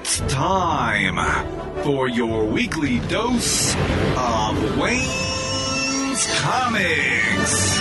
It's time for your weekly dose of Wayne's Comics.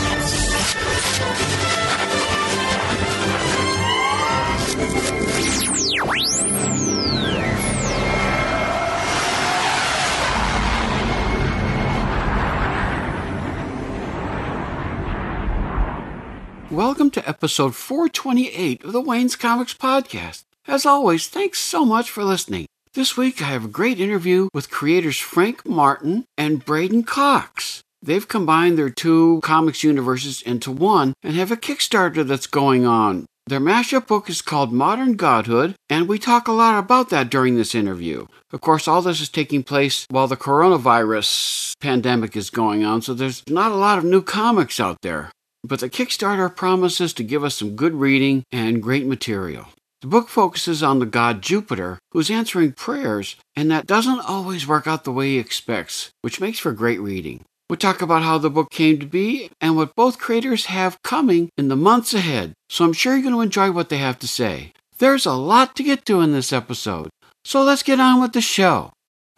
Welcome to episode 428 of the Wayne's Comics Podcast. As always, thanks so much for listening. This week I have a great interview with creators Frank Martin and Braden Cox. They've combined their two comics universes into one and have a Kickstarter that's going on. Their mashup book is called Modern Godhood, and we talk a lot about that during this interview. Of course, all this is taking place while the coronavirus pandemic is going on, so there's not a lot of new comics out there. But the Kickstarter promises to give us some good reading and great material. The book focuses on the god Jupiter, who's answering prayers, and that doesn't always work out the way he expects, which makes for great reading. We talk about how the book came to be and what both creators have coming in the months ahead, so I'm sure you're going to enjoy what they have to say. There's a lot to get to in this episode, so let's get on with the show.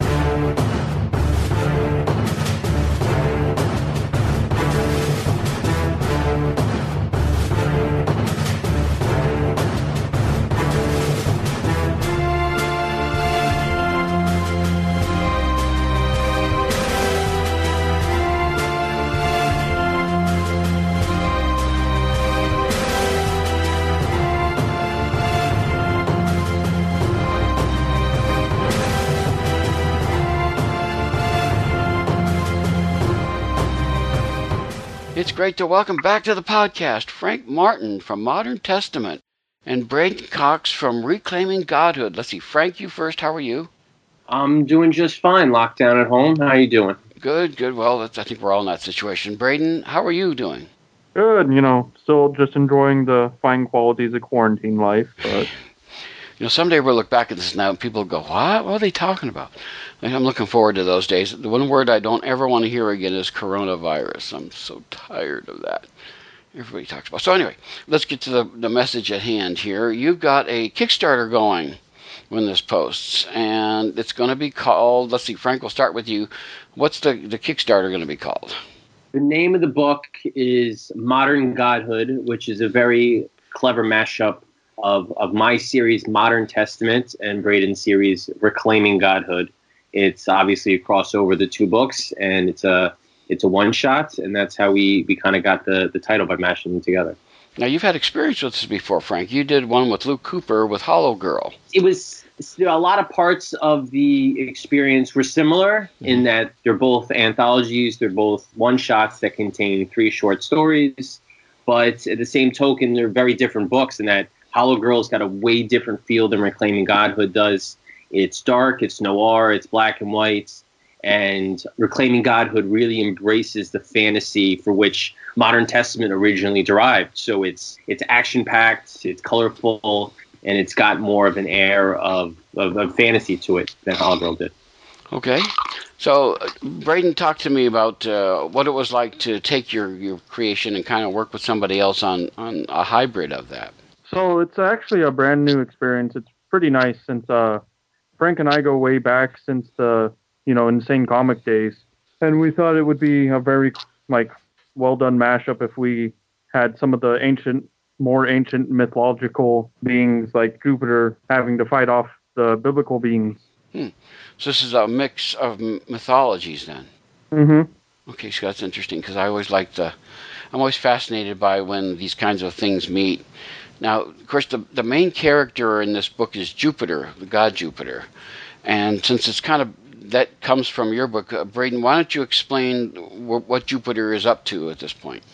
It's great to welcome back to the podcast Frank Martin from Modern Testament and Braden Cox from Reclaiming Godhood. Let's see, Frank, you first. How are you? I'm doing just fine. Locked down at home. How are you doing? Good. Well, I think we're all in that situation. Braden, how are you doing? Good. Still just enjoying the fine qualities of quarantine life. But someday we'll look back at this now and people will go, what? What are they talking about? I'm looking forward to those days. The one word I don't ever want to hear again is coronavirus. I'm so tired of that. Everybody talks about it. So anyway, let's get to the message at hand here. You've got a Kickstarter going when this posts, and it's going to be called, let's see, Frank, we'll start with you. What's the Kickstarter going to be called? The name of the book is Modern Godhood, which is a very clever mashup of my series, Modern Testament, and Braden's series, Reclaiming Godhood. It's obviously a crossover, the two books, and it's a one-shot, and that's how we kind of got the title by mashing them together. Now, you've had experience with this before, Frank. You did one with Luke Cooper with Hollow Girl. It was a lot of parts of the experience were similar in that they're both anthologies, they're both one-shots that contain 3 short stories, but at the same token, they're very different books in that Hollow Girl's got a way different feel than Reclaiming Godhood does. It's dark, it's noir, it's black and white, and Reclaiming Godhood really embraces the fantasy for which Modern Testament originally derived. So it's action-packed, it's colorful, and it's got more of an air of fantasy to it than Hollow Girl did. Okay. So, Braden, talk to me about what it was like to take your creation and kind of work with somebody else on a hybrid of that. So it's actually a brand new experience. It's pretty nice since Frank and I go way back since the Insane Comic days, and we thought it would be a very well done mashup if we had some of the more ancient mythological beings like Jupiter having to fight off the biblical beings. So this is a mix of mythologies then. Mm-hmm. Okay, so that's interesting because I'm always fascinated by when these kinds of things meet. Now, of course, the main character in this book is Jupiter, the god Jupiter. And since it's kind of, that comes from your book, Braden, why don't you explain what Jupiter is up to at this point?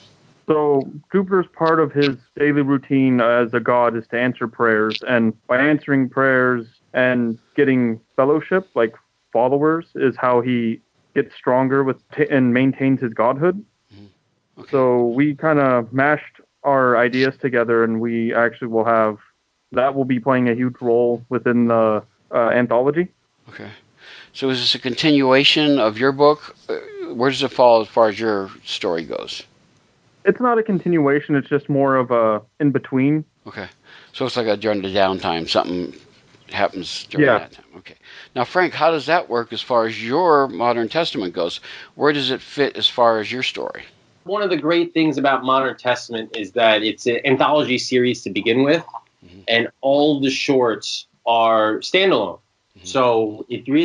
So Jupiter's part of his daily routine as a god is to answer prayers. And by answering prayers and getting fellowship, like followers, is how he gets stronger and maintains his godhood. Mm-hmm. Okay. So we kind of mashed our ideas together, and we actually will be playing a huge role within the anthology. Okay. So is this a continuation of your book? Where does it fall as far as your story goes? It's not a continuation. It's just more of a in-between. Okay. So it's like during the downtime, something happens during that time. Okay. Now, Frank, how does that work as far as your Modern Testament goes? Where does it fit as far as your story? One of the great things about Modern Testament is that it's an anthology series to begin with, and all the shorts are standalone. So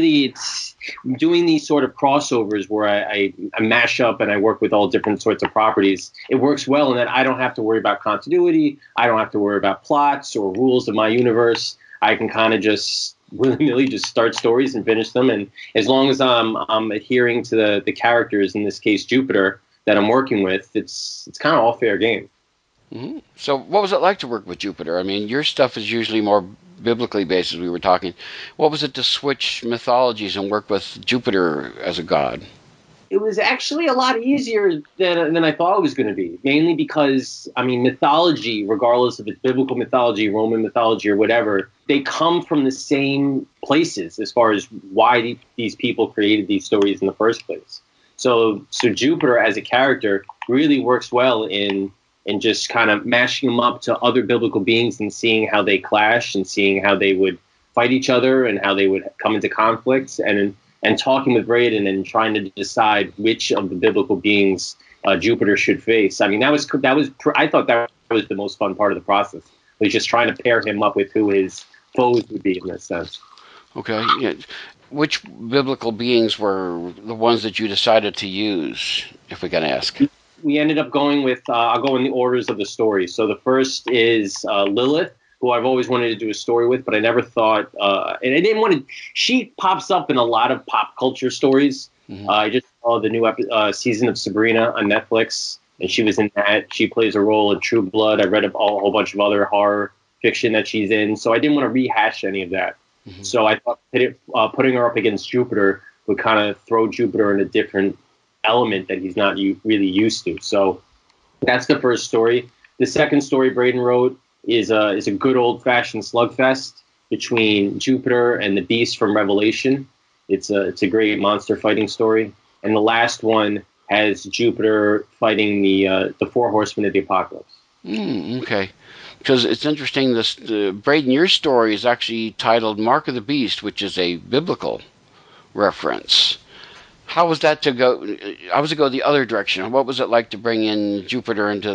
it's doing these sort of crossovers where I mash up and I work with all different sorts of properties. It works well in that I don't have to worry about continuity. I don't have to worry about plots or rules of my universe. I can kind of just willy-nilly just start stories and finish them. And as long as I'm adhering to the characters, in this case Jupiter, that I'm working with, it's kind of all fair game. Mm-hmm. So what was it like to work with Jupiter? I mean, your stuff is usually more biblically based, as we were talking. What was it to switch mythologies and work with Jupiter as a god? It was actually a lot easier than I thought it was going to be, mainly because, I mean, mythology, regardless if it's biblical mythology, Roman mythology, or whatever, they come from the same places as far as why these people created these stories in the first place. So Jupiter as a character really works well in just kind of mashing them up to other biblical beings and seeing how they clash and seeing how they would fight each other and how they would come into conflicts and talking with Braden and trying to decide which of the biblical beings Jupiter should face. I mean, I thought that was the most fun part of the process, was just trying to pair him up with who his foes would be in this sense. Okay. Yeah. Which biblical beings were the ones that you decided to use, if we can ask? We ended up going with, I'll go in the orders of the story. So the first is Lilith, who I've always wanted to do a story with, but I never thought, and I didn't want to, she pops up in a lot of pop culture stories. Mm-hmm. I just saw the new season of Sabrina on Netflix, and she was in that. She plays a role in True Blood. I read a whole bunch of other horror fiction that she's in, so I didn't want to rehash any of that. Mm-hmm. So I thought putting her up against Jupiter would kind of throw Jupiter in a different element that he's not really used to. So that's the first story. The second story Braden wrote is a good old-fashioned slugfest between Jupiter and the Beast from Revelation. It's a great monster fighting story. And the last one has Jupiter fighting the four horsemen of the apocalypse. Okay. Because it's interesting, Braden, your story is actually titled Mark of the Beast, which is a biblical reference. How was that to go? How was it go the other direction? What was it like to bring in Jupiter into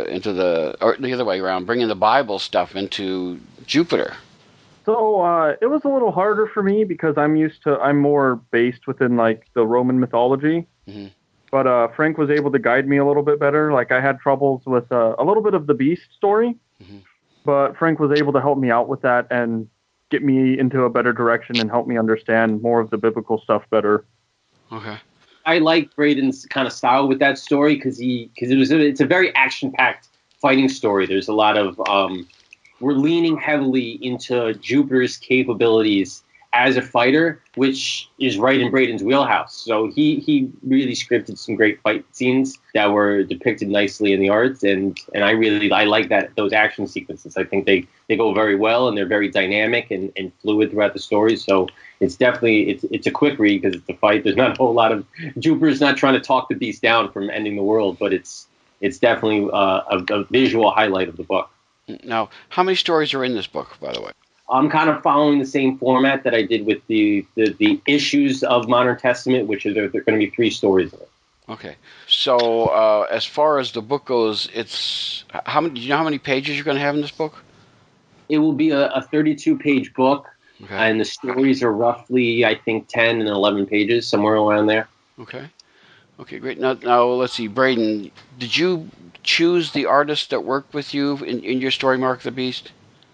the, or the other way around, bringing the Bible stuff into Jupiter? So it was a little harder for me because I'm more based within like the Roman mythology. Mm-hmm. But Frank was able to guide me a little bit better. Like I had troubles with a little bit of the Beast story, mm-hmm. but Frank was able to help me out with that and get me into a better direction and help me understand more of the biblical stuff better. Okay. I like Braden's kind of style with that story because it's a very action-packed fighting story. There's a lot of we're leaning heavily into Jupiter's capabilities as a fighter, which is right in Braden's wheelhouse. So he really scripted some great fight scenes that were depicted nicely in the art, and I like those action sequences. I think they go very well, and they're very dynamic and fluid throughout the story. So it's definitely it's a quick read because it's a fight. There's not a whole lot of Jupiter's not trying to talk the Beast down from ending the world, but it's definitely a visual highlight of the book. Now, how many stories are in this book, by the way? I'm kind of following the same format that I did with the issues of Modern Testament, which are there are going to be 3 stories in it. Okay. So as far as the book goes, it's do you know how many pages you're going to have in this book? It will be a 32-page book, okay. And the stories are roughly, I think, 10 and 11 pages, somewhere around there. Okay. Okay, great. Now let's see. Braden, did you choose the artists that worked with you in your story, Mark the Beast?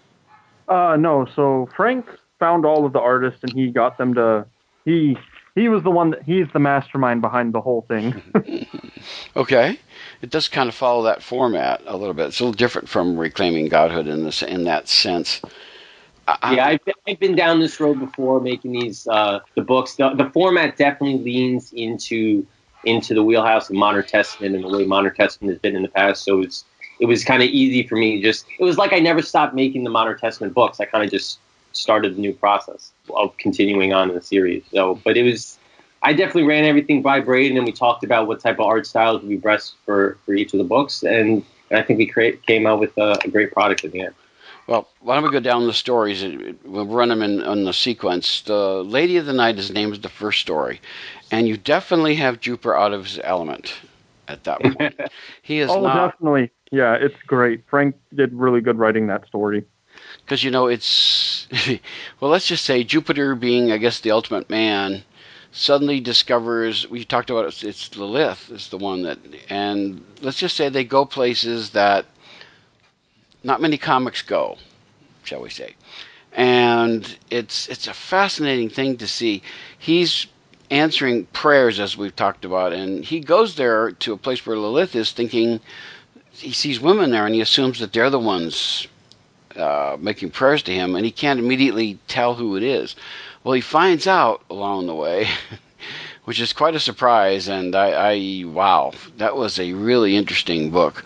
No. So Frank found all of the artists and he got them to. He was the one he's the mastermind behind the whole thing. Okay, it does kind of follow that format a little bit. It's a little different from Reclaiming Godhood in that sense. Yeah, I've been down this road before making these the books. The format definitely leans into the wheelhouse of Modern Testament and the way Modern Testament has been in the past. So it was kind of easy for me. It was like I never stopped making the Modern Testament books. I kind of just started the new process of continuing on in the series. So, but I definitely ran everything by Braden, and we talked about what type of art styles would be best for each of the books, and I think we came out with a great product in the end. Well, why don't we go down the stories? We'll run them in the sequence. The Lady of the Night is named as the first story, and you definitely have Jupiter out of his element at that point. He is not. Definitely. Yeah, it's great. Frank did really good writing that story. Because, it's... well, let's just say Jupiter, being, I guess, the ultimate man, suddenly discovers... We talked about it's Lilith is the one that... And let's just say they go places that not many comics go, shall we say. And it's a fascinating thing to see. He's answering prayers, as we've talked about, and he goes there to a place where Lilith is, thinking he sees women there, and he assumes that they're the ones making prayers to him, and he can't immediately tell who it is. Well, he finds out along the way, which is quite a surprise, and wow, that was a really interesting book.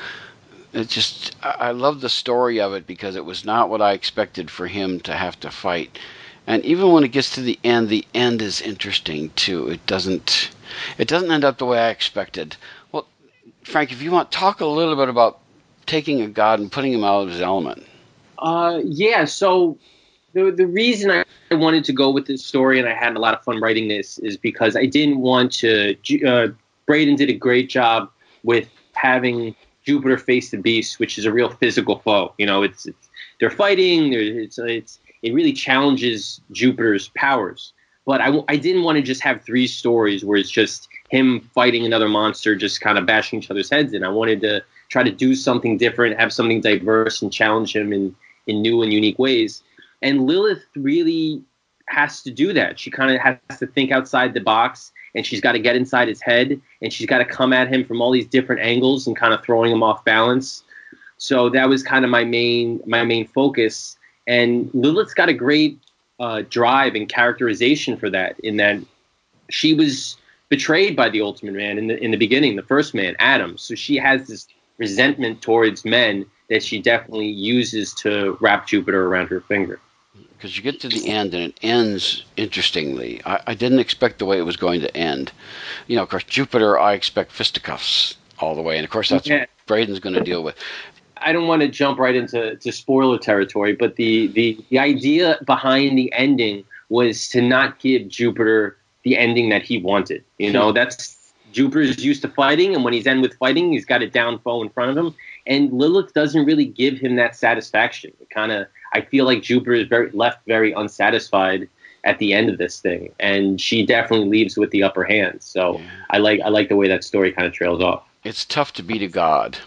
I love the story of it because it was not what I expected for him to have to fight. And even when it gets to the end is interesting too. It doesn't end up the way I expected. Well, Frank, if you want, talk a little bit about taking a god and putting him out of his element. Yeah, so the reason I wanted to go with this story, and I had a lot of fun writing this, is because I didn't want to... Braden did a great job with having Jupiter face the beast, which is a real physical foe. They're fighting. It really challenges Jupiter's powers. But I didn't want to just have three stories where it's just him fighting another monster, just kind of bashing each other's heads in. I wanted to try to do something different, have something diverse, and challenge him in new and unique ways. And Lilith really has to do that. She kind of has to think outside the box, and she's got to get inside his head, and she's got to come at him from all these different angles and kind of throwing him off balance. So that was kind of my main focus. And Lilith's got a great drive and characterization for that, in that she was betrayed by the Ultimate Man in the beginning, the first man, Adam. So she has this resentment towards men that she definitely uses to wrap Jupiter around her finger. Because you get to the end, and it ends interestingly. I didn't expect the way it was going to end. Of course, Jupiter, I expect fisticuffs all the way. And, of course, that's what Braden's going to deal with. I don't want to jump right into spoiler territory, but the idea behind the ending was to not give Jupiter the ending that he wanted. That's... Jupiter's used to fighting, and when he's done with fighting, he's got a down foe in front of him. And Lilith doesn't really give him that satisfaction. I feel like Jupiter is left very unsatisfied at the end of this thing, and she definitely leaves with the upper hand. So yeah. I like the way that story kind of trails off. It's tough to beat a god,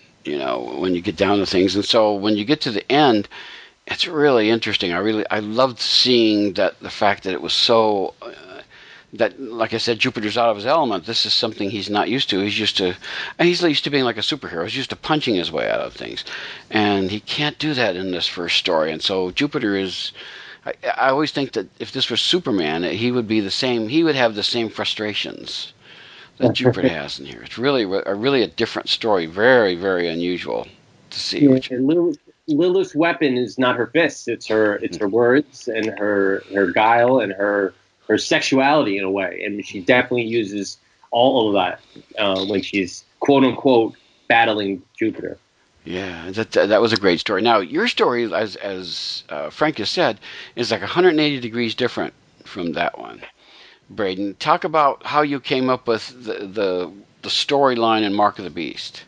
when you get down to things, and so when you get to the end, it's really interesting. I loved seeing the fact that it was so. That, like I said, Jupiter's out of his element. This is something he's not used to. He's used to being like a superhero. He's used to punching his way out of things. And he can't do that in this first story. And so Jupiter is... I always think that if this was Superman, he would be the same. He would have the same frustrations that Jupiter has in here. It's really a different story. Very, very unusual to see. Yeah, Lilith's weapon is not her fists. It's her words and her guile and her sexuality in a way, and she definitely uses all of that when she's quote unquote battling Jupiter. Yeah, that was a great story. Now your story, as Frank has said, is like 180 degrees different from that one. Braden, talk about how you came up with the storyline in Mark of the Beast.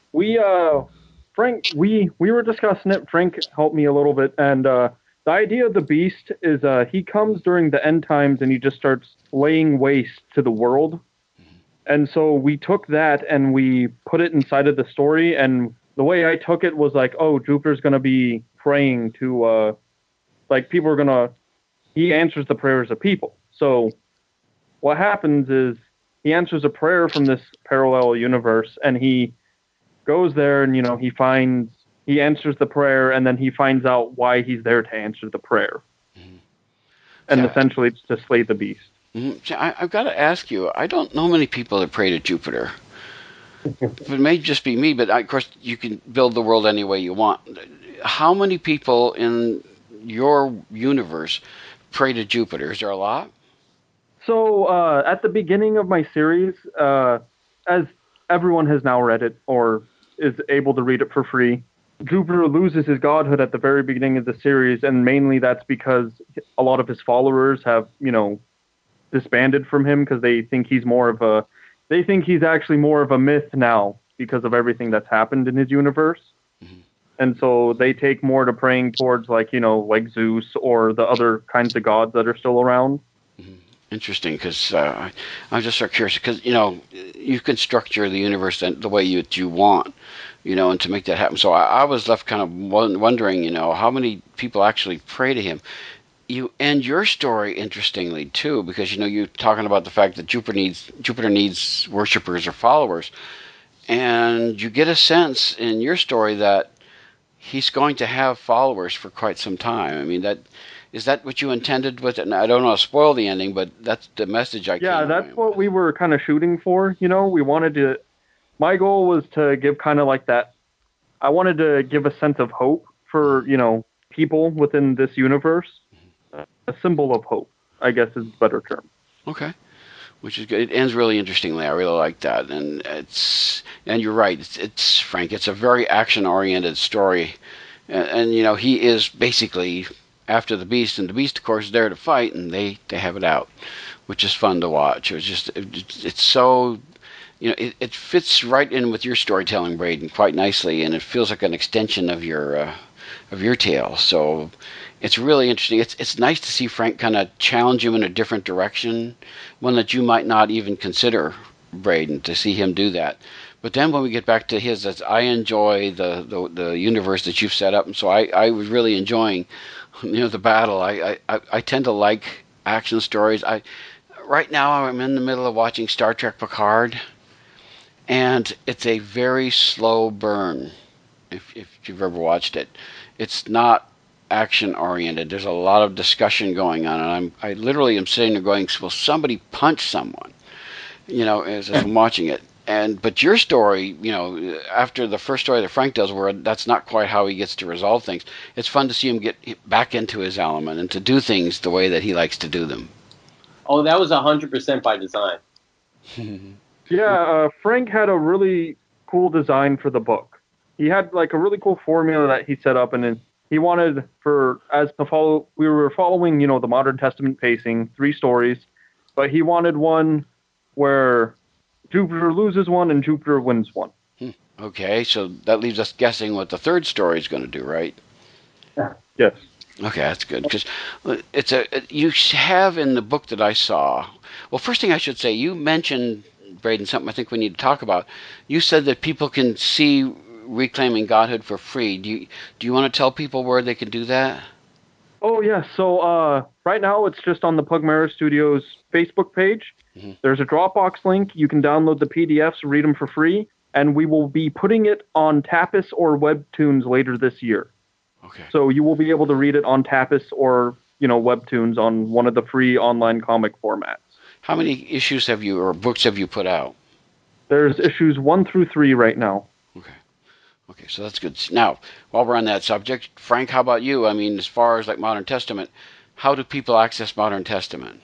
Frank, we were discussing it. Frank helped me a little bit, and the idea of the Beast is he comes during the end times and he just starts laying waste to the world. And so we took that and we put it inside of the story. And the way I took it was like, oh, Jupiter's going to be praying to, people are going to, he answers the prayers of people. So what happens is he answers a prayer from this parallel universe, and he goes there and, he answers the prayer, and then he finds out why he's there to answer the prayer. Mm-hmm. And essentially it's to slay the beast. Mm-hmm. I've got to ask you, I don't know many people that pray to Jupiter. It may just be me, but of course you can build the world any way you want. How many people in your universe pray to Jupiter? Is there a lot? So at the beginning of my series, as everyone has now read it or is able to read it for free, Jupiter loses his godhood at the very beginning of the series, and mainly that's because a lot of his followers have, disbanded from him because they think he's actually more of a myth now because of everything that's happened in his universe. Mm-hmm. And so they take more to praying towards like Zeus or the other kinds of gods that are still around. Mm-hmm. Interesting, because I'm just so curious, because you can structure the universe the way you want, and to make that happen. So I was left kind of wondering, how many people actually pray to him. You end your story interestingly too, because you're talking about the fact that Jupiter needs worshipers or followers, and you get a sense in your story that he's going to have followers for quite some time. I mean, is that what you intended with it? And I don't want to spoil the ending, but that's the message I came away with. Yeah, that's what we were kind of shooting for. We wanted to. My goal was to give kind of like that. I wanted to give a sense of hope for people within this universe. A symbol of hope, I guess, is a better term. Okay, which is good. It ends really interestingly. I really like that, and you're right. It's Frank. It's a very action-oriented story, and he is basically after the Beast, and the Beast, of course, is there to fight, and they have it out, which is fun to watch. It's so. It fits right in with your storytelling, Braden, quite nicely, and it feels like an extension of your tale. So it's really interesting. It's nice to see Frank kind of challenge him in a different direction, one that you might not even consider, Braden, to see him do that. But then when we get back to his, I enjoy the universe that you've set up, and so I was really enjoying, the battle. I tend to like action stories. Right now I'm in the middle of watching Star Trek Picard. And it's a very slow burn, if you've ever watched it. It's not action-oriented. There's a lot of discussion going on, and I literally am sitting there going, will somebody punch someone, as I'm watching it. But your story, after the first story that Frank does, where that's not quite how he gets to resolve things, it's fun to see him get back into his element and to do things the way that he likes to do them. Oh, that was 100% by design. Yeah, Frank had a really cool design for the book. He had like a really cool formula that he set up, and then he wanted we were following, the Modern Testament pacing, 3 stories, but he wanted one where Jupiter loses one and Jupiter wins one. Okay, so that leaves us guessing what the third story is going to do, right? Yes. Okay, that's good, because you have in the book that I saw. Well, first thing I should say, you mentioned, Braden, something I think we need to talk about. You said that people can see Reclaiming Godhood for free. Do you want to tell people where they can do that? Oh, yeah. So right now it's just on the Pugmera Studios Facebook page. Mm-hmm. There's a Dropbox link. You can download the PDFs, read them for free, and we will be putting it on Tapas or Webtoons later this year. Okay. So you will be able to read it on Tapas or, Webtoons on one of the free online comic formats. How many issues or books have you put out? There's issues 1 through 3 right now. Okay, so that's good. Now, while we're on that subject, Frank, how about you? I mean, as far as like Modern Testament, how do people access Modern Testament?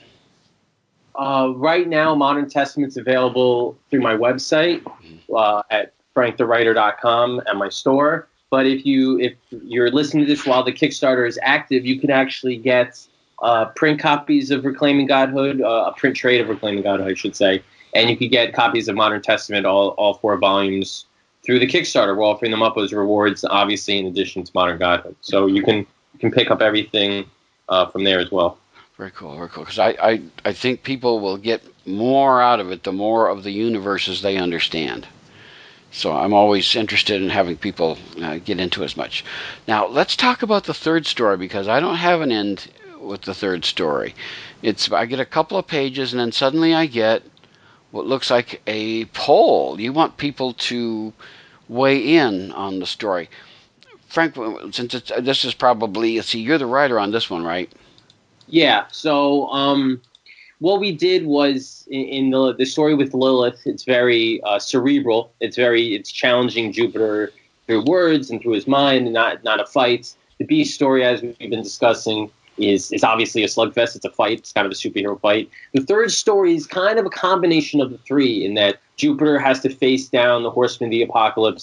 Right now, Modern Testament's available through my website at frankthewriter.com and my store. But if you're listening to this while the Kickstarter is active, you can actually get print copies of Reclaiming Godhood, a print trade of Reclaiming Godhood, I should say, and you can get copies of Modern Testament, all 4 volumes, through the Kickstarter. We're offering them up as rewards, obviously, in addition to Modern Godhood. So you can pick up everything from there as well. Very cool, very cool. Because I think people will get more out of it the more of the universes they understand. So I'm always interested in having people get into as much. Now, let's talk about the third story, because I don't have an end with the third story. I get a couple of pages, and then suddenly I get what looks like a poll. You want people to weigh in on the story. Frank, since this is probably, you're the writer on this one, right? Yeah. So what we did was in the story with Lilith, it's very cerebral. It's challenging Jupiter through words and through his mind, and not a fight. The Beast story, as we've been discussing, is obviously a slugfest. It's a fight. It's kind of a superhero fight. The third story is kind of a combination of the 3, in that Jupiter has to face down the Horsemen of the Apocalypse,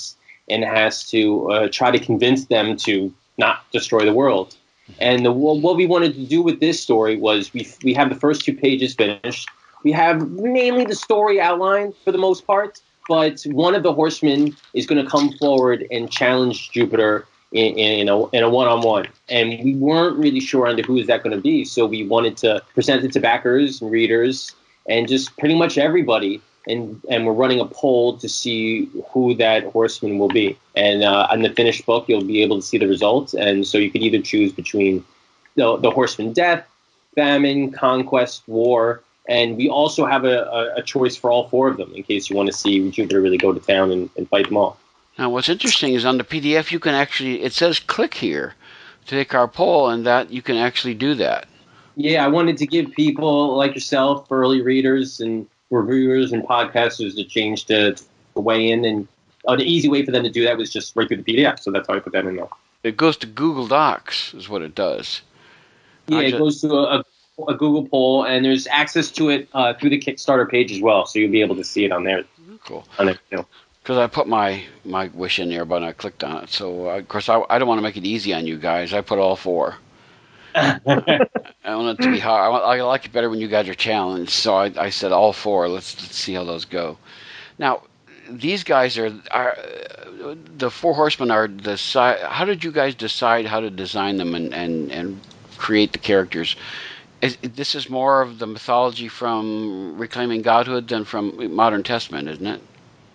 and has to try to convince them to not destroy the world. And what we wanted to do with this story was we have the first 2 pages finished. We have mainly the story outlined for the most part, but one of the horsemen is going to come forward and challenge Jupiter in a one-on-one. And we weren't really sure on who is that going to be, so we wanted to present it to backers and readers and just pretty much everybody. And we're running a poll to see who that horseman will be. And on the finished book, you'll be able to see the results. And so you could either choose between the horseman death, famine, conquest, war. And we also have a choice for all 4 of them in case you want to see Jupiter really go to town and fight them all. Now, what's interesting is on the PDF, you can actually, it says click here to take our poll, and that you can actually do that. Yeah, I wanted to give people like yourself, early readers and reviewers and podcasters, to change to weigh in. And the easy way for them to do that was just right through the PDF. So that's how I put that in there. It goes to Google Docs is what it does. Yeah, it goes to a Google poll, and there's access to it through the Kickstarter page as well, so you'll be able to see it on there. Cool. On there, because I put my wish in there, but I clicked on it. So, of course, I don't want to make it easy on you guys. I put all 4. I want it to be hard. I like it better when you guys are challenged. So I said all 4. Let's see how those go. Now, these guys are the 4 horsemen are the size. How did you guys decide how to design them and create the characters? This is more of the mythology from Reclaiming Godhood than from Modern Testament, isn't it?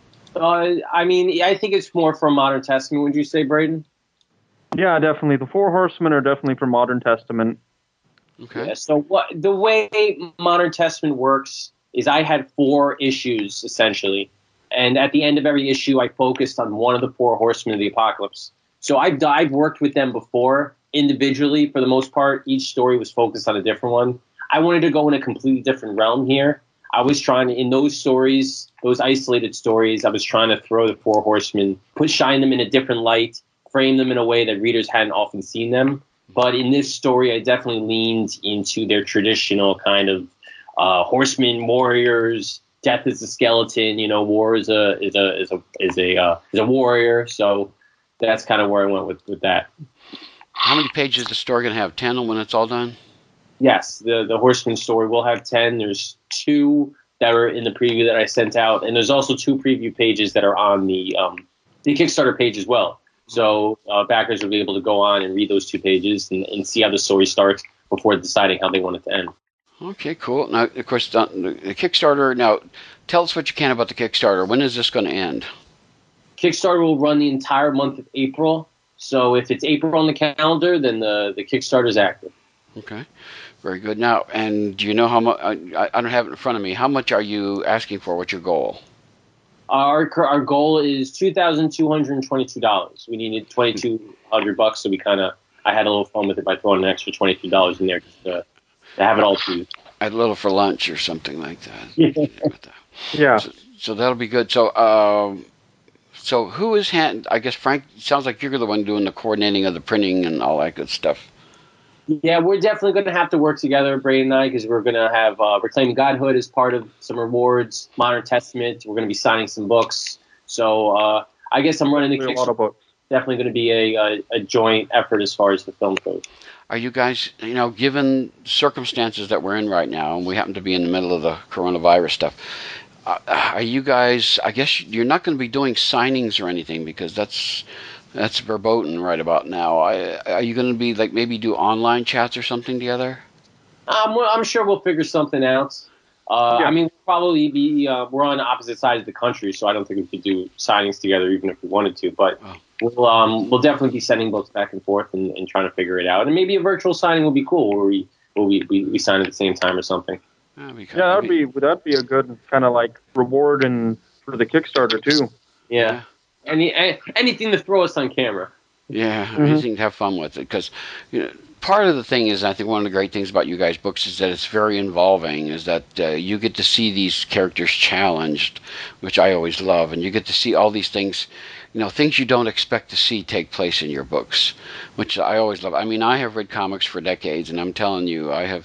I mean, I think it's more from Modern Testament. Would you say, Braden? Yeah, definitely. The 4 horsemen are definitely from Modern Testament. Okay. Yeah, so the way Modern Testament works is I had 4 issues, essentially. And at the end of every issue, I focused on one of the 4 horsemen of the apocalypse. So I've worked with them before individually. For the most part, each story was focused on a different one. I wanted to go in a completely different realm here. I was trying to, in those stories, those isolated stories, I was trying to throw the 4 horsemen, shine them in a different light, frame them in a way that readers hadn't often seen them. But in this story, I definitely leaned into their traditional kind of horsemen, warriors. Death is a skeleton, war is a warrior. So that's kind of where I went with that. How many pages is the story going to have? 10 when it's all done? Yes, the Horseman story will have 10. There's 2 that are in the preview that I sent out, and there's also 2 preview pages that are on the Kickstarter page as well. So backers will be able to go on and read those 2 pages and see how the story starts before deciding how they want it to end. Okay, cool. Now, of course, the Kickstarter. Now, tell us what you can about the Kickstarter. When is this going to end? Kickstarter will run the entire month of April. So if it's April on the calendar, then the Kickstarter is active. Okay, very good. Now, and do you know how much? I don't have it in front of me. How much are you asking for? What's your goal? Our goal is $2,222. We needed $2,200, so I had a little fun with it by throwing an extra $22 in there just to have it all to. A little for lunch or something like that. Yeah. So that'll be good. So who is I guess Frank, sounds like you're the one doing the coordinating of the printing and all that good stuff. Yeah, we're definitely going to have to work together, Braden and I, because we're going to have Reclaiming Godhood as part of some rewards, Modern Testament. We're going to be signing some books. So I guess I'm running the Kickstarter. A lot of books. Definitely going to be a joint effort as far as the film goes. Are you guys, given circumstances that we're in right now, and we happen to be in the middle of the coronavirus stuff, are you guys, I guess you're not going to be doing signings or anything because that's verboten right about now. Are you going to be maybe do online chats or something together? I'm sure we'll figure something out. Yeah. I mean, we'll probably be, we're on the opposite sides of the country, so I don't think we could do signings together even if we wanted to, but we'll definitely be sending books back and forth and trying to figure it out. And maybe a virtual signing will be cool where we sign at the same time or something. That'd be a good kind of reward and for the Kickstarter too. Yeah. Anything to throw us on camera. Yeah, anything to have fun with it because part of the thing is, I think one of the great things about you guys' books is that it's very involving, is that you get to see these characters challenged, which I always love, and you get to see all these things, things you don't expect to see take place in your books, which I always love. I mean, I have read comics for decades, and I'm telling you, I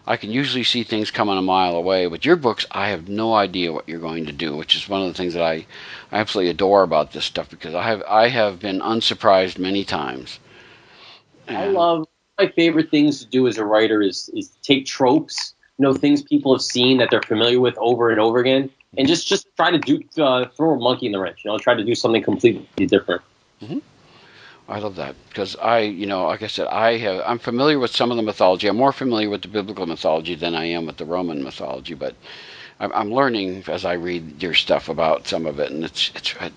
I can usually see things coming a mile away. But your books, I have no idea what you're going to do, which is one of the things that I absolutely adore about this stuff, because I have been unsurprised many times. I love, my favorite things to do as a writer is take tropes, things people have seen that they're familiar with over and over again, and just try to throw a monkey in the wrench. Try to do something completely different. Mm-hmm. I love that, because like I said, I'm familiar with some of the mythology. I'm more familiar with the biblical mythology than I am with the Roman mythology, but I'm learning as I read your stuff about some of it, and it's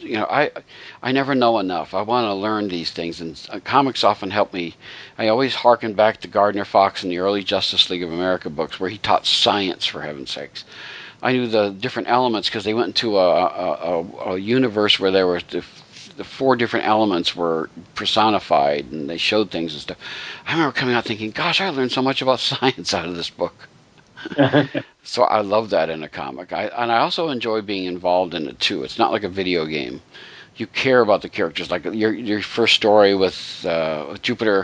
I never know enough. I want to learn these things, and comics often help me. I always hearken back to Gardner Fox in the early Justice League of America books, where he taught science, for heaven's sakes. I knew the different elements because they went into a universe where there were the 4 different elements were personified, and they showed things and stuff. I remember coming out thinking, gosh, I learned so much about science out of this book. So I love that in a comic. I also enjoy being involved in it too. It's not like a video game. You care about the characters. Like your first story with Jupiter,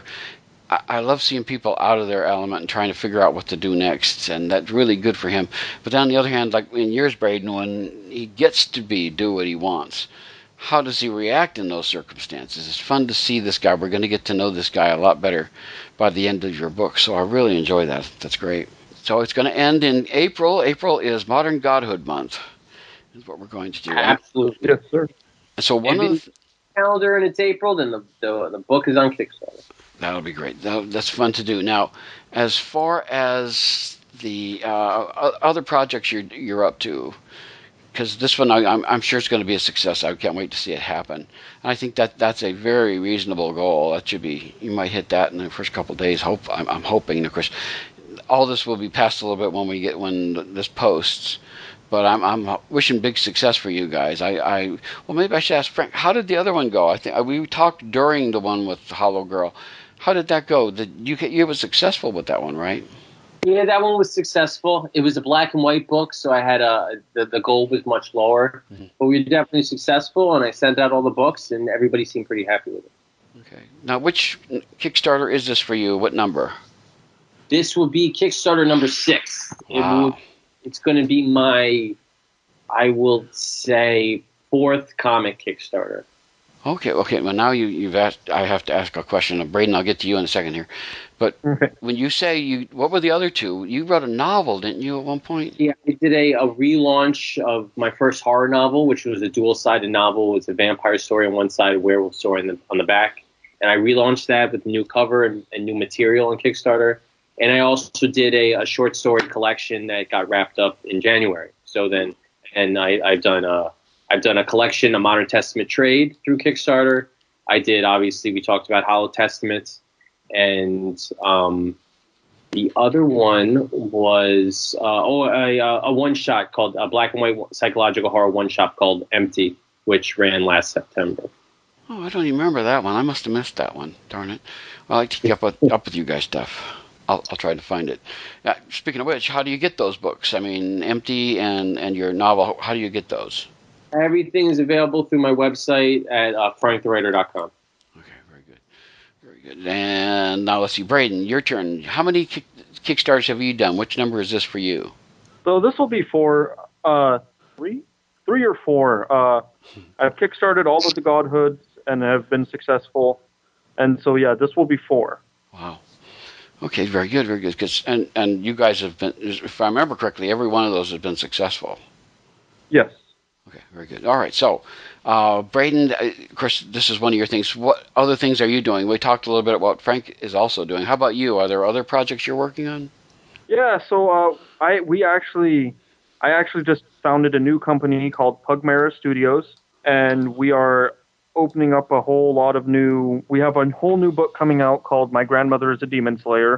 I love seeing people out of their element and trying to figure out what to do next, and that's really good for him. But on the other hand, like in yours, Braden, when he gets to do what he wants, how does he react in those circumstances? It's fun to see this guy. We're going to get to know this guy a lot better by the end of your book, so I really enjoy that. That's great. So it's going to end in April. April is Modern Godhood Month, is what we're going to do. Absolutely. Yes, sir. So one of the calendar and it's April, then the book is on Kickstarter. That'll be great. That's fun to do. Now, as far as the other projects you're up to, because this one I'm sure it's going to be a success. I can't wait to see it happen. And I think that's a very reasonable goal. That should be, you might hit that in the first couple of days. I'm hoping. Of course, all this will be passed a little bit when this posts. But I'm wishing big success for you guys. Well, maybe I should ask Frank, how did the other one go? I think we talked during the one with Hollow Girl. How did that go? You were successful with that one, right? Yeah, that one was successful. It was a black and white book, so I had the goal was much lower. Mm-hmm. But we were definitely successful, and I sent out all the books, and everybody seemed pretty happy with it. Okay. Now, which Kickstarter is this for you? What number? This will be Kickstarter number 6. Wow. It's going to be my, I will say, 4th comic Kickstarter. Okay. Well, now you've asked. I have to ask a question of Braden. I'll get to you in a second here. But when you say what were the other 2? You wrote a novel, didn't you, at one point? Yeah, I did a relaunch of my first horror novel, which was a dual-sided novel. It's a vampire story on one side, a werewolf story on the back. And I relaunched that with a new cover and new material on Kickstarter. And I also did a short story collection that got wrapped up in January. So then, and I've done a collection, a Modern Testament trade through Kickstarter. I did, obviously, we talked about Hollow Testament, and the other one was a one shot called a black and white psychological horror one shot called Empty, which ran last September. Oh, I don't even remember that one. I must have missed that one. Darn it! I like to keep up with you guys' stuff. I'll try to find it. Speaking of which, how do you get those books? I mean, Empty and your novel, how do you get those? Everything is available through my website at frankthewriter.com. Okay, very good. Very good. And now let's see, Braden, your turn. How many Kickstarters have you done? Which number is this for you? So this will be for 3 or 4. I've kickstarted all of the Godhoods and have been successful. And so, yeah, this will be 4. Wow. Okay, very good, very good. And you guys have been, if I remember correctly, every one of those has been successful. Yes. Okay, very good. All right, so Braden, of course, this is one of your things. What other things are you doing? We talked a little bit about what Frank is also doing. How about you? Are there other projects you're working on? Yeah, so I actually just founded a new company called Pugmara Studios, and we are opening up a whole lot of we have a whole new book coming out called My Grandmother is a Demon Slayer.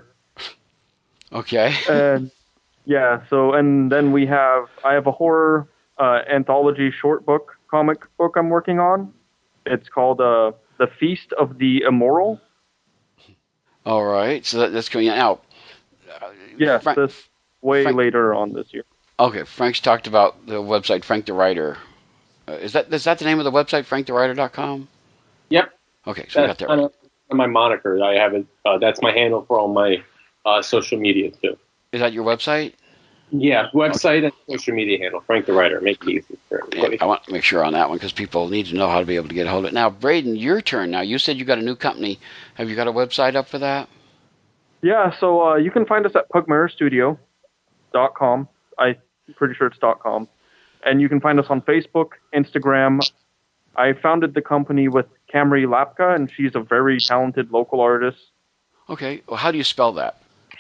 Okay. And yeah, so, and then I have a horror anthology comic book I'm working on. It's called The Feast of the Immoral. All right, so that's coming out. Yes, Frank, later on this year. Okay, Frank's talked about the website Frank the Writer. Is that the name of the website, frankthewriter.com? Yep. Okay, so that's kind of my moniker. I have it. That's my handle for all my social media too. Is that your website? Yeah, website and social media handle, Frank the Writer. Make it easy for everybody. Yeah, I want to make sure on that one because people need to know how to be able to get a hold of it. Now, Braden, your turn. Now, you said you got a new company. Have you got a website up for that? Yeah, so you can find us at pugmirrorstudio.com. I'm pretty sure it's .com. And you can find us on Facebook, Instagram. I founded the company with Camry Lapka, and she's a very talented local artist. Okay. Well, how do you spell that?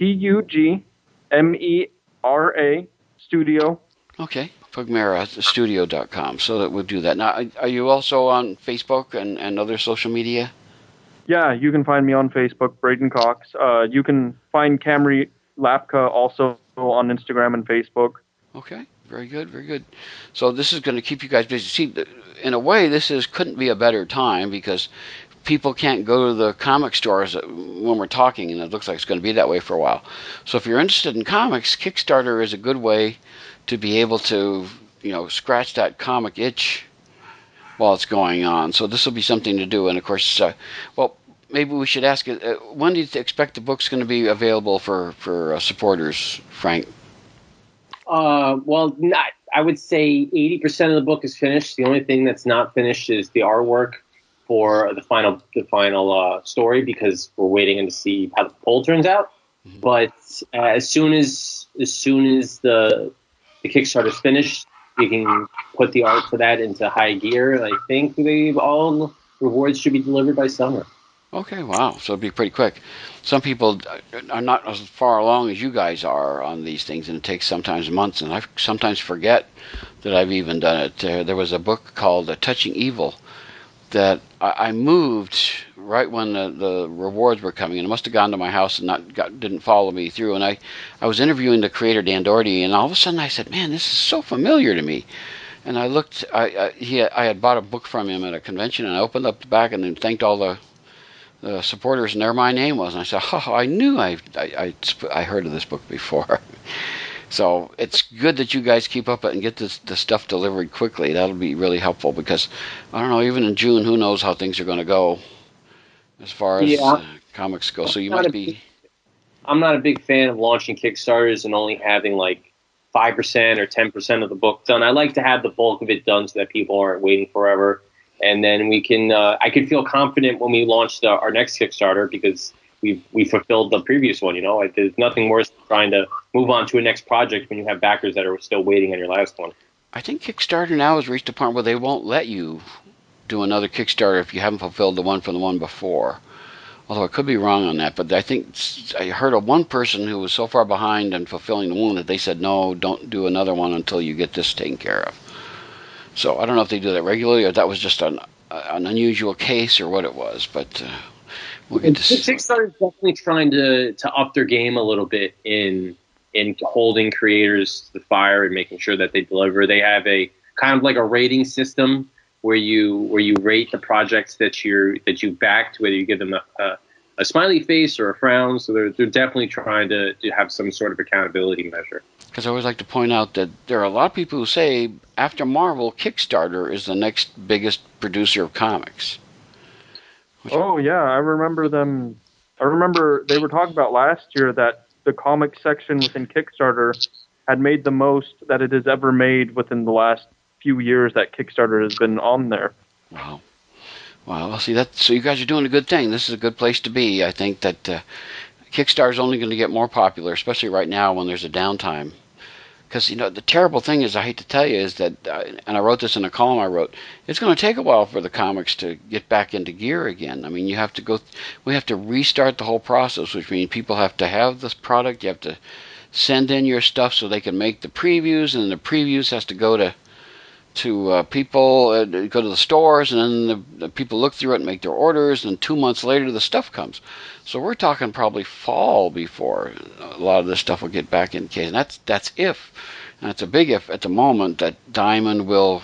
PUGMERA Studio. Okay. PugmiraStudio.com. So that we'll do that. Now, are you also on Facebook and other social media? Yeah, you can find me on Facebook, Braden Cox. You can find Camry Lapka also on Instagram and Facebook. Okay. Very good. Very good. So this is going to keep you guys busy. See, in a way, couldn't be a better time because people can't go to the comic stores when we're talking, and it looks like it's going to be that way for a while. So if you're interested in comics, Kickstarter is a good way to be able to, scratch that comic itch while it's going on. So this will be something to do. And of course, maybe we should ask you, when do you expect the book's going to be available for supporters, Frank? I would say 80% of the book is finished. The only thing that's not finished is the artwork for the final story because we're waiting to see how the poll turns out. Mm-hmm. But as soon as the Kickstarter's finished, we can put the art for that into high gear. I think all rewards should be delivered by summer. Okay, wow. So it'll be pretty quick. Some people are not as far along as you guys are on these things, and it takes sometimes months, and I sometimes forget that I've even done it. There was a book called Touching Evil that I moved right when the rewards were coming, and it must have gone to my house and didn't follow me through. And I was interviewing the creator, Dan Doherty, and all of a sudden I said, man, this is so familiar to me. And I looked, I had bought a book from him at a convention, and I opened up the back and then thanked all the supporters, and there my name was. And I said, I knew I heard of this book before. So it's good that you guys keep up and get the stuff delivered quickly. That'll be really helpful because, I don't know, even in June, who knows how things are going to go as far as comics go. So you might be... I'm not a big fan of launching Kickstarters and only having like 5% or 10% of the book done. I like to have the bulk of it done so that people aren't waiting forever. And then we can, I can feel confident when we launch our next Kickstarter because we fulfilled the previous one. There's nothing worse than trying to move on to a next project when you have backers that are still waiting on your last one. I think Kickstarter now has reached a point where they won't let you do another Kickstarter if you haven't fulfilled the one from the one before. Although I could be wrong on that, but I think I heard of one person who was so far behind in fulfilling the one that they said, no, don't do another one until you get this taken care of. So I don't know if they do that regularly or that was just an unusual case or what it was, but we'll get to see. Kickstarter is definitely trying to up their game a little bit in holding creators to the fire and making sure that they deliver. They have a kind of like a rating system where you rate the projects that you backed, whether you give them a smiley face or a frown. So they're definitely trying to have some sort of accountability measure. Because I always like to point out that there are a lot of people who say after Marvel, Kickstarter is the next biggest producer of comics. Oh, yeah. I remember them. I remember they were talking about last year that the comic section within Kickstarter had made the most that it has ever made within the last few years that Kickstarter has been on there. Wow. Well, see, so you guys are doing a good thing. This is a good place to be. I think that Kickstarter is only going to get more popular, especially right now when there's a downtime. Because, the terrible thing is, I hate to tell you, is that, and I wrote this in a column I wrote, it's going to take a while for the comics to get back into gear again. I mean, we have to restart the whole process, which means people have to have this product, you have to send in your stuff so they can make the previews, and the previews has to go to people, go to the stores, and then the people look through it and make their orders, and 2 months later the stuff comes. So we're talking probably fall before a lot of this stuff will get back in case. And that's if, and it's a big if at the moment, that Diamond will,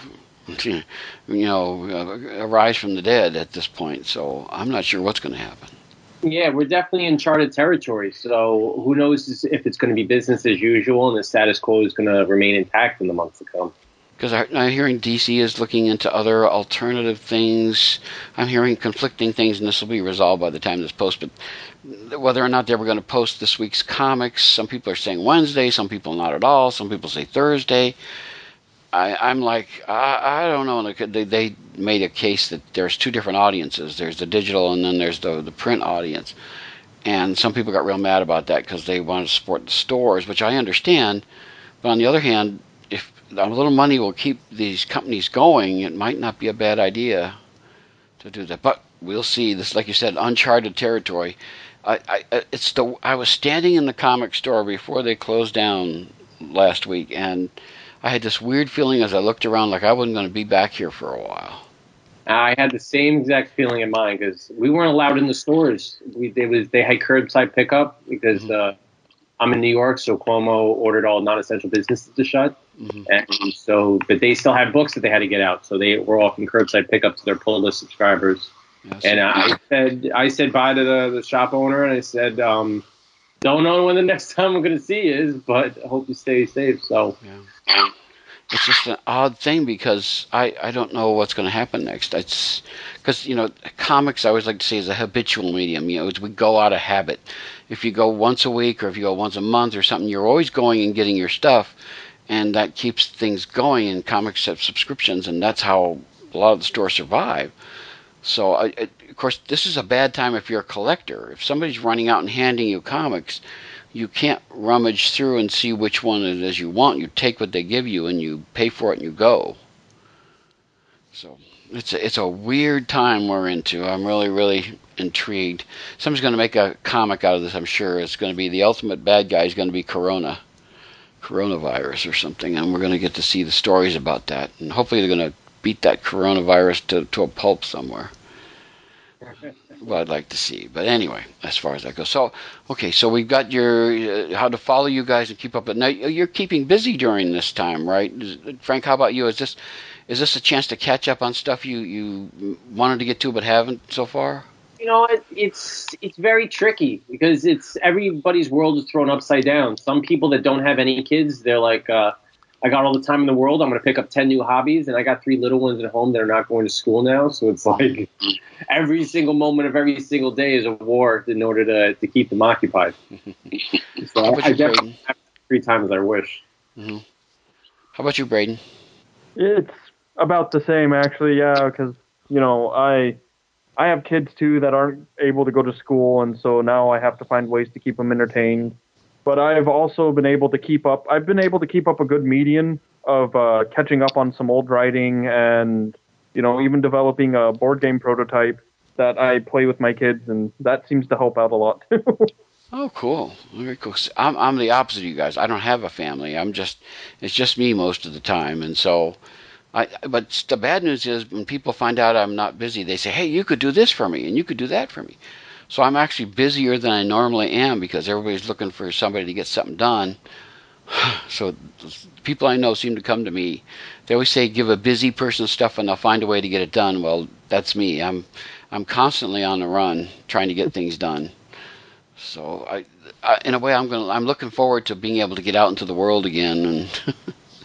arise from the dead at this point. So I'm not sure what's going to happen. Yeah, we're definitely in uncharted territory. So who knows if it's going to be business as usual and the status quo is going to remain intact in the months to come. Because I'm hearing DC is looking into other alternative things. I'm hearing conflicting things, and this will be resolved by the time this posts. But whether or not they were going to post this week's comics, some people are saying Wednesday, some people not at all, some people say Thursday. I'm like, I don't know. They made a case that there's two different audiences. There's the digital, and then there's the print audience. And some people got real mad about that because they want to support the stores, which I understand. But on the other hand, if a little money will keep these companies going, it might not be a bad idea to do that. But we'll see. This, like you said, uncharted territory. I was standing in the comic store before they closed down last week, and I had this weird feeling as I looked around like I wasn't going to be back here for a while. I had the same exact feeling in mind because we weren't allowed in the stores. They had curbside pickup because I'm in New York, so Cuomo ordered all non-essential businesses to shut. Mm-hmm. And so, but they still had books that they had to get out, so they were offering curbside pickup to their pull list subscribers. Yes. And I said bye to the shop owner, and I said, don't know when the next time I'm going to see you is, but I hope you stay safe. So. Yeah. It's just an odd thing because I don't know what's going to happen next. It's because, comics I always like to say is a habitual medium. We go out of habit. If you go once a week or if you go once a month or something, you're always going and getting your stuff, and that keeps things going. And comics have subscriptions, and that's how a lot of the stores survive. So, of course, this is a bad time if you're a collector. If somebody's running out and handing you comics, you can't rummage through and see which one it is you want. You take what they give you and you pay for it and you go. So it's a weird time we're into. I'm really, really intrigued. Somebody's going to make a comic out of this, I'm sure. It's going to be the ultimate bad guy is going to be coronavirus or something, and we're going to get to see the stories about that. And hopefully they're going to beat that coronavirus to a pulp somewhere. What I'd like to see. But anyway, as far as that goes. So, okay, so we've got your how to follow you guys and keep up. Now, you're keeping busy during this time, right? Frank, how about you? Is this a chance to catch up on stuff you wanted to get to but haven't so far? It's very tricky because it's everybody's world is thrown upside down. Some people that don't have any kids, they're like, I got all the time in the world. I'm going to pick up 10 new hobbies, and I got 3 little ones at home that are not going to school now. So it's like every single moment of every single day is a war in order to keep them occupied. So I definitely have free time as I wish. Mm-hmm. How about you, Braden? It's about the same, actually, yeah, because, I have kids, too, that aren't able to go to school, and so now I have to find ways to keep them entertained. But I've also been able to keep up. I've been able to keep up a good median of catching up on some old writing and, even developing a board game prototype that I play with my kids, and that seems to help out a lot too. Oh, cool! Very cool. I'm the opposite of you guys. I don't have a family. It's just me most of the time, and so. But the bad news is when people find out I'm not busy, they say, "Hey, you could do this for me, and you could do that for me." So I'm actually busier than I normally am because everybody's looking for somebody to get something done. So people I know seem to come to me. They always say, give a busy person stuff and they'll find a way to get it done. Well, that's me. I'm constantly on the run trying to get things done. So I in a way, I'm looking forward to being able to get out into the world again and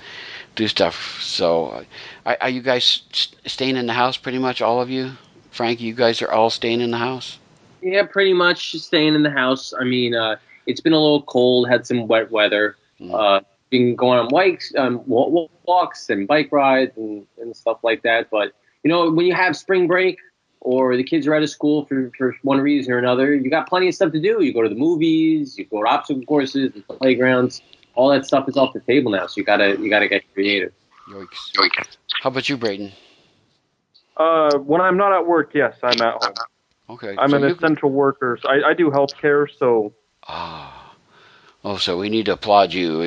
do stuff. So are you guys staying in the house pretty much, all of you? Frank, you guys are all staying in the house? Yeah, pretty much staying in the house. I mean, it's been a little cold, had some wet weather. Been going on walks and bike rides and stuff like that. But, when you have spring break or the kids are out of school for one reason or another, you got plenty of stuff to do. You go to the movies, you go to obstacle courses, and playgrounds. All that stuff is off the table now, so you gotta get creative. Yikes. How about you, Braden? When I'm not at work, yes, I'm at home. Okay. I'm an essential worker. So I do healthcare, so. So we need to applaud you.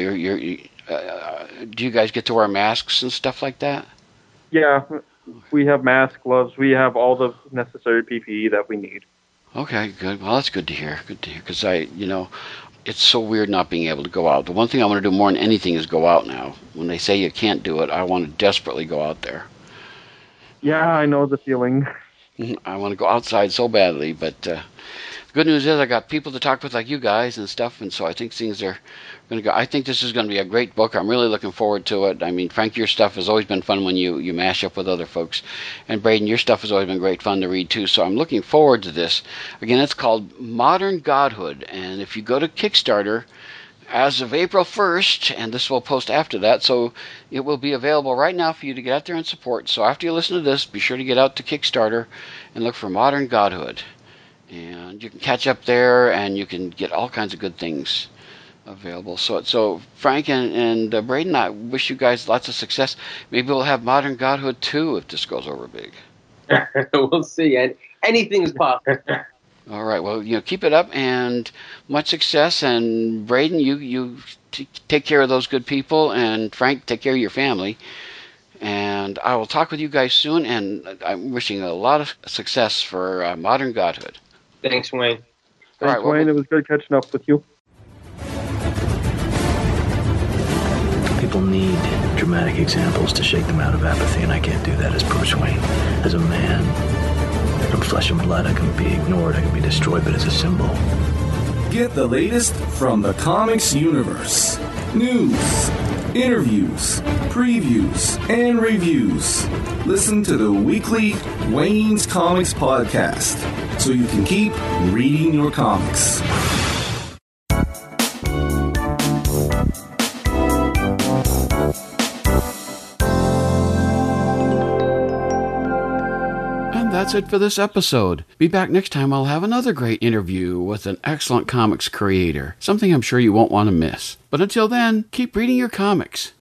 Do you guys get to wear masks and stuff like that? Yeah, we have masks, gloves. We have all the necessary PPE that we need. Okay, good. Well, that's good to hear. Good to hear, because it's so weird not being able to go out. The one thing I want to do more than anything is go out now. When they say you can't do it, I want to desperately go out there. Yeah, I know the feeling. I want to go outside so badly, but good news is I got people to talk with like you guys and stuff, and so I think things are going to go. I think this is going to be a great book. I'm really looking forward to it. I mean, Frank, your stuff has always been fun when you mash up with other folks, and Braden, your stuff has always been great fun to read too. So I'm looking forward to this. Again, it's called Modern Godhood, and if you go to Kickstarter, as of April 1st, and this will post after that, so it will be available right now for you to get out there and support. So after you listen to this, be sure to get out to Kickstarter and look for Modern Godhood. And you can catch up there, and you can get all kinds of good things available. So Frank and Braden, I wish you guys lots of success. Maybe we'll have Modern Godhood 2 if this goes over big. We'll see. And anything's possible. All right. Well, keep it up and much success. And Braden, you take care of those good people, and Frank, take care of your family. And I will talk with you guys soon. And I'm wishing a lot of success for Modern Godhood. Thanks, Wayne. Thanks, Wayne. It was good catching up with you. People need dramatic examples to shake them out of apathy, and I can't do that as Bruce Wayne. As a man, I'm flesh and blood. I can be ignored, I can be destroyed, but as a symbol. Get the latest from the comics universe. News, interviews, previews, and reviews. Listen to the weekly Wayne's Comics podcast so you can keep reading your comics. That's it for this episode. Be back next time. I'll have another great interview with an excellent comics creator, something I'm sure you won't want to miss. But until then, keep reading your comics.